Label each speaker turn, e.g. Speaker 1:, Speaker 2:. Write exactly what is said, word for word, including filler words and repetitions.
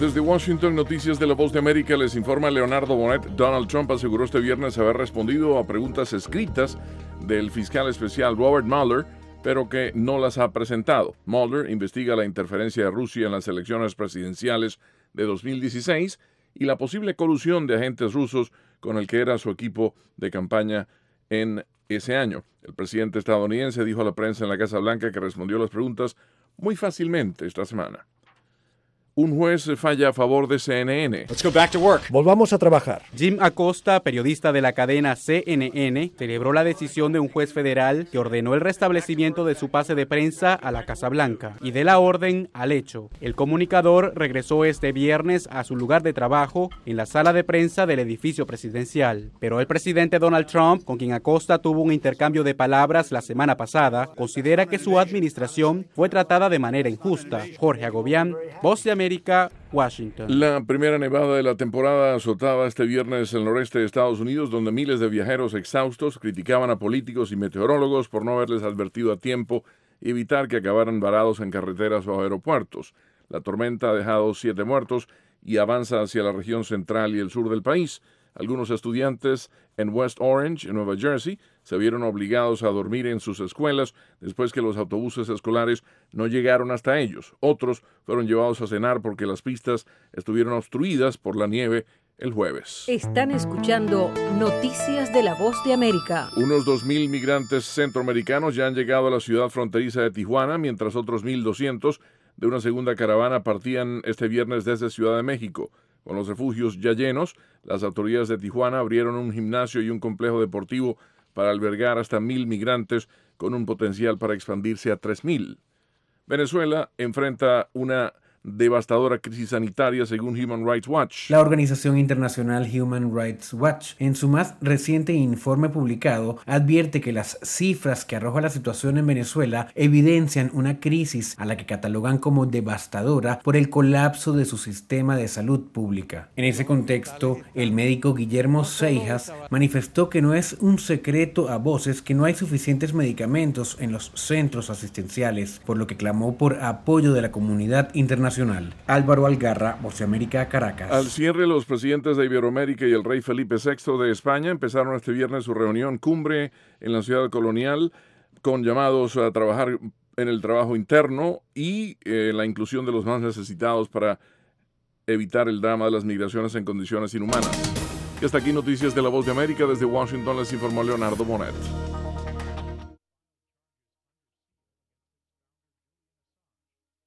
Speaker 1: Desde Washington, Noticias de la Voz de América, les informa Leonardo Bonet. Donald Trump aseguró este viernes haber respondido a preguntas escritas del fiscal especial Robert Mueller, pero que no las ha presentado. Mueller investiga la interferencia de Rusia en las elecciones presidenciales de dos mil dieciséis y la posible colusión de agentes rusos con el que era su equipo de campaña en ese año. El presidente estadounidense dijo a la prensa en la Casa Blanca que respondió las preguntas muy fácilmente esta semana. Un juez falla a favor de C N N.
Speaker 2: Let's go back to work.
Speaker 3: Volvamos a trabajar.
Speaker 4: Jim Acosta, periodista de la cadena C N N, celebró la decisión de un juez federal que ordenó el restablecimiento de su pase de prensa a la Casa Blanca y de la orden al hecho. El comunicador regresó este viernes a su lugar de trabajo en la sala de prensa del edificio presidencial. Pero el presidente Donald Trump, con quien Acosta tuvo un intercambio de palabras la semana pasada, considera que su administración fue tratada de manera injusta. Jorge Agobián, Voz de América, Washington.
Speaker 1: La primera nevada de la temporada azotaba este viernes el noreste de Estados Unidos, donde miles de viajeros exhaustos criticaban a políticos y meteorólogos por no haberles advertido a tiempo y evitar que acabaran varados en carreteras o aeropuertos. La tormenta ha dejado siete muertos y avanza hacia la región central y el sur del país. Algunos estudiantes en West Orange, en Nueva Jersey, se vieron obligados a dormir en sus escuelas después que los autobuses escolares no llegaron hasta ellos. Otros fueron llevados a cenar porque las pistas estuvieron obstruidas por la nieve el jueves.
Speaker 5: Están escuchando Noticias de la Voz de América.
Speaker 1: Unos dos mil migrantes centroamericanos ya han llegado a la ciudad fronteriza de Tijuana, mientras otros mil doscientos de una segunda caravana partían este viernes desde Ciudad de México. Con los refugios ya llenos, las autoridades de Tijuana abrieron un gimnasio y un complejo deportivo para albergar hasta mil migrantes, con un potencial para expandirse a tres mil. Venezuela enfrenta una devastadora crisis sanitaria según Human Rights Watch.
Speaker 6: La organización internacional Human Rights Watch, en su más reciente informe publicado, advierte que las cifras que arroja la situación en Venezuela evidencian una crisis a la que catalogan como devastadora por el colapso de su sistema de salud pública. En ese contexto, el médico Guillermo Seijas manifestó que no es un secreto a voces que no hay suficientes medicamentos en los centros asistenciales, por lo que clamó por apoyo de la comunidad internacional. Álvaro Algarra, Voz de América, Caracas.
Speaker 1: Al cierre, los presidentes de Iberoamérica y el rey Felipe sexto de España empezaron este viernes su reunión cumbre en la ciudad colonial, con llamados a trabajar en el trabajo interno y eh, la inclusión de los más necesitados para evitar el drama de las migraciones en condiciones inhumanas. Y hasta aquí Noticias de la Voz de América. Desde Washington les informó Leonardo Bonet.